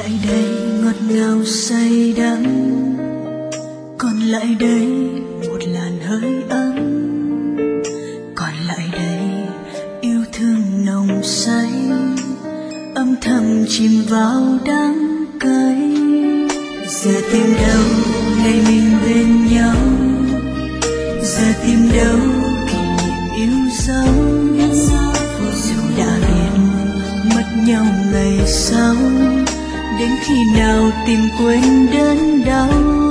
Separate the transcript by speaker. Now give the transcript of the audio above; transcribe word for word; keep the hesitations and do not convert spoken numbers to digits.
Speaker 1: lại đây ngọt ngào say đắm, còn lại đây một làn hơi ấm, còn lại đây yêu thương nồng say, âm thầm chìm vào đắng cay. Giờ tìm đâu ngày mình bên nhau, giờ tìm đâu kỷ niệm yêu dấu. Dù đã biết mất nhau ngày sau, đến khi nào tìm quên đớn đau.